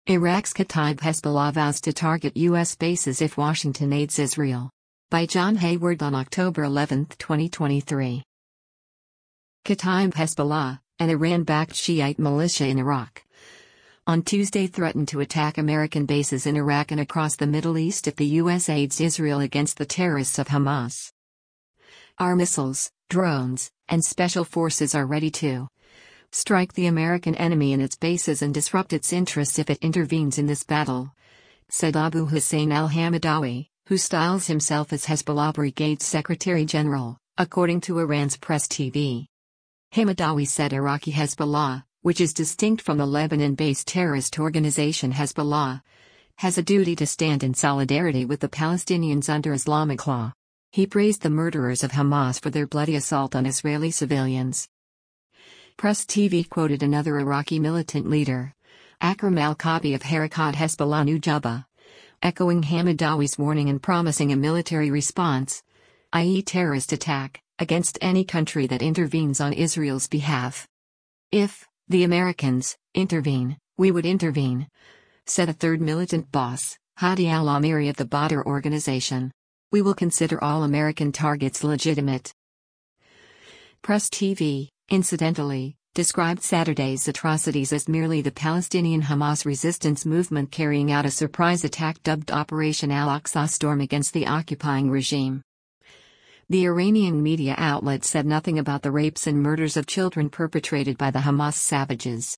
Iraq's Kataib Hezbollah vows to target U.S. bases if Washington aids Israel. By John Hayward on October 11, 2023. Kataib Hezbollah, an Iran-backed Shiite militia in Iraq, on Tuesday threatened to attack American bases in Iraq and across the Middle East if the U.S. aids Israel against the terrorists of Hamas. Our missiles, drones, and special forces are ready to strike the American enemy in its bases and disrupt its interests if it intervenes in this battle, said Abu Hussein al-Hamadawi, who styles himself as Hezbollah Brigade Secretary General, according to Iran's Press TV. Hamadawi said Iraqi Hezbollah, which is distinct from the Lebanon-based terrorist organization Hezbollah, has a duty to stand in solidarity with the Palestinians under Islamic law. He praised the murderers of Hamas for their bloody assault on Israeli civilians. Press TV quoted another Iraqi militant leader, Akram al-Kabi of Harakat Hezbollah Nujaba, echoing Hamadawi's warning and promising a military response, i.e. terrorist attack, against any country that intervenes on Israel's behalf. If the Americans intervene, we would intervene, said a third militant boss, Hadi al-Amiri of the Badr organization. We will consider all American targets legitimate. Press TV, incidentally, described Saturday's atrocities as merely the Palestinian Hamas resistance movement carrying out a surprise attack dubbed Operation Al-Aqsa Storm against the occupying regime. The Iranian media outlet said nothing about the rapes and murders of children perpetrated by the Hamas savages.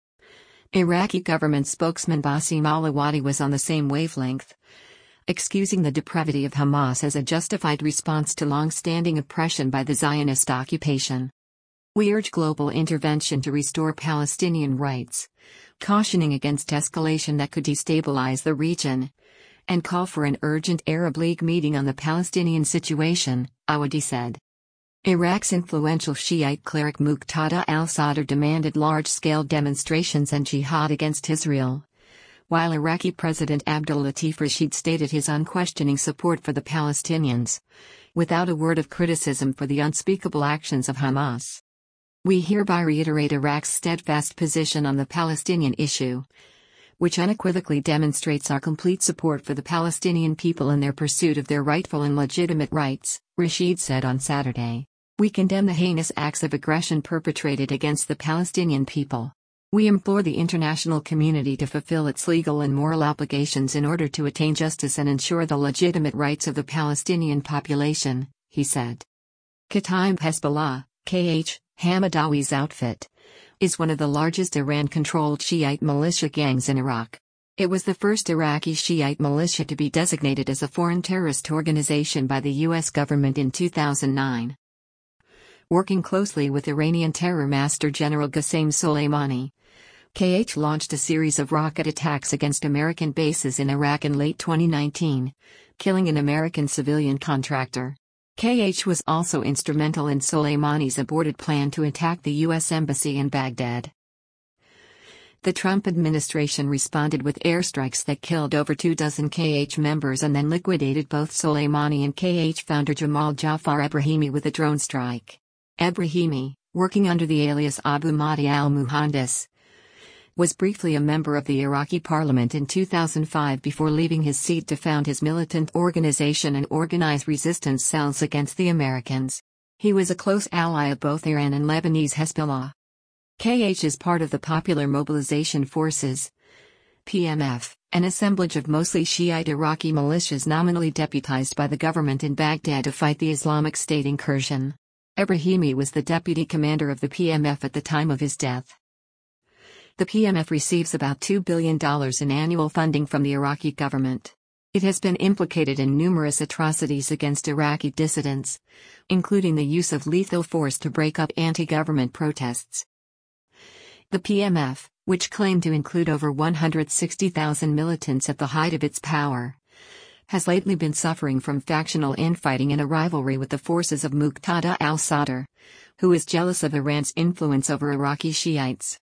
Iraqi government spokesman Bassem al-Awadi was on the same wavelength, excusing the depravity of Hamas as a justified response to long-standing oppression by the Zionist occupation. We urge global intervention to restore Palestinian rights, cautioning against escalation that could destabilize the region, and call for an urgent Arab League meeting on the Palestinian situation, Awadi said. Iraq's influential Shiite cleric Muqtada al-Sadr demanded large-scale demonstrations and jihad against Israel, while Iraqi President Abdul Latif Rashid stated his unquestioning support for the Palestinians, without a word of criticism for the unspeakable actions of Hamas. We hereby reiterate Iraq's steadfast position on the Palestinian issue, which unequivocally demonstrates our complete support for the Palestinian people in their pursuit of their rightful and legitimate rights, Rashid said on Saturday. We condemn the heinous acts of aggression perpetrated against the Palestinian people. We implore the international community to fulfill its legal and moral obligations in order to attain justice and ensure the legitimate rights of the Palestinian population, he said. Kataib Hezbollah, KH, Hamadawi's outfit, is one of the largest Iran-controlled Shiite militia gangs in Iraq. It was the first Iraqi Shiite militia to be designated as a foreign terrorist organization by the U.S. government in 2009. Working closely with Iranian terror master General Qasem Soleimani, KH launched a series of rocket attacks against American bases in Iraq in late 2019, killing an American civilian contractor. KH was also instrumental in Soleimani's aborted plan to attack the U.S. Embassy in Baghdad. The Trump administration responded with airstrikes that killed over 24 KH members and then liquidated both Soleimani and KH founder Jamal Jafar Ebrahimi with a drone strike. Ebrahimi, working under the alias Abu Mahdi al-Muhandis, was briefly a member of the Iraqi parliament in 2005 before leaving his seat to found his militant organization and organize resistance cells against the Americans. He was a close ally of both Iran and Lebanese Hezbollah. KH is part of the Popular Mobilization Forces, PMF, an assemblage of mostly Shiite Iraqi militias nominally deputized by the government in Baghdad to fight the Islamic State incursion. Ebrahimi was the deputy commander of the PMF at the time of his death. The PMF receives about $2 billion in annual funding from the Iraqi government. It has been implicated in numerous atrocities against Iraqi dissidents, including the use of lethal force to break up anti-government protests. The PMF, which claimed to include over 160,000 militants at the height of its power, has lately been suffering from factional infighting and a rivalry with the forces of Muqtada al-Sadr, who is jealous of Iran's influence over Iraqi Shiites.